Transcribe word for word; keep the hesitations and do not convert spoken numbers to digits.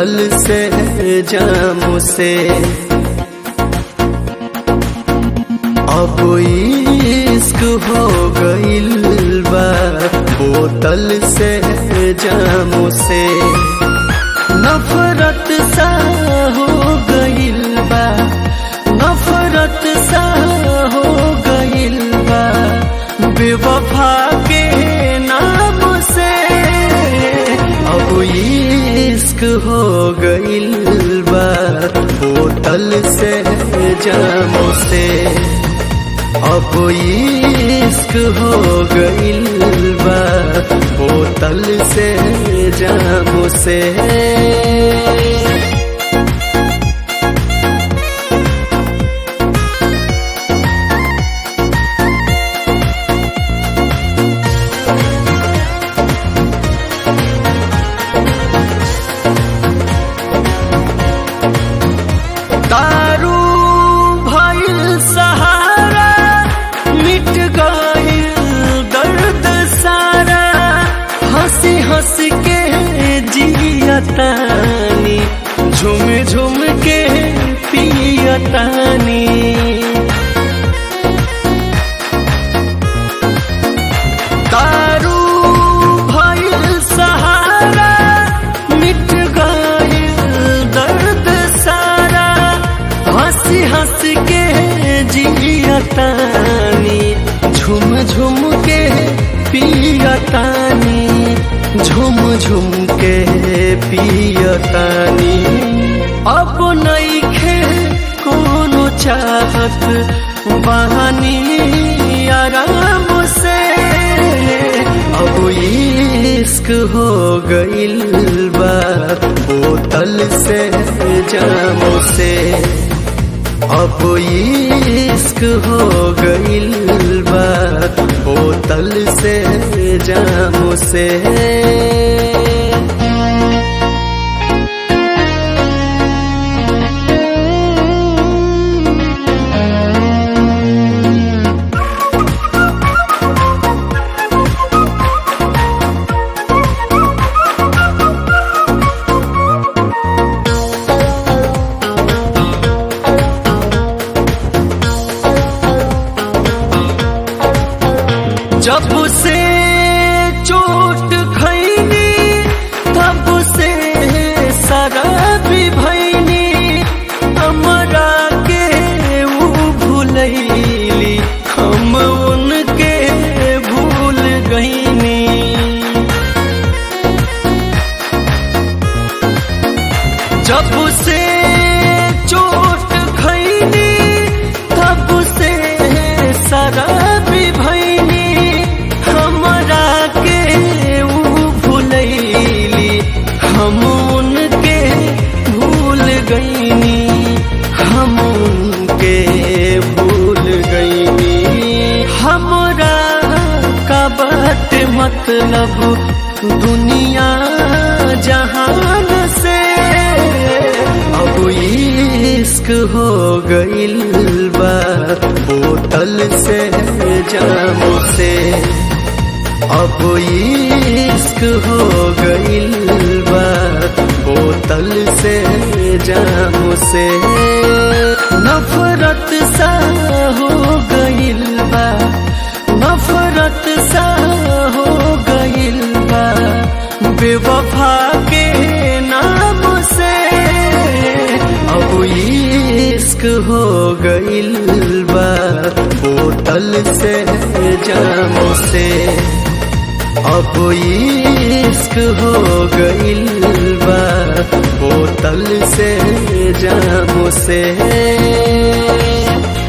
बोतल से जाम से। अब इश्क हो गइल बा बोतल से जाम से। नफरत सा हो गइल बा, नफरत सा हो गइल बा बेवफा के नाम से। अब इश्क हो गइल बा बोतल से जाम से। अब इश्क हो गइल बा बोतल से जाम से। दारू भइल सहारा मिट गइल दर्द सारा। हंसी हंस के जियतानी झूम झूम के पियतानी। दारू भइल सहारा मिट गइल दर्द सारा। हंसी हंस के जियतानी झूम झूम के पियतानी, झूम झूम के पियतानी। अब नइखे कोनो चाहत बहानी आराम से। अब इश्क हो गइल बा बोतल से जाम से। अब इश्क हो गइल बा बोतल से जाम से। जब से चोट खैनी तब से शराबी भैनी। हमरा के ऊ भूलैली हम उनके भूल गईनी। जब से चोट खैनी तब से शराबी भैनी। हमरा के ऊ भूलैली हम उनके भूल गईनी, हम उनके भूल गईनी। हमरा का बात मतलब दुनिया जहान से। अब इश्क हो गइल बा बोतल से जाम से। अब इश्क हो गइल बा बोतल से जाम से। नफरत सा हो गइल बा, नफरत सा हो गइल बा बेवफा के नाम से। अब इश्क हो गइल बा बोतल से जाम से। अब इश्क हो गइल बा बोतल से जाम से।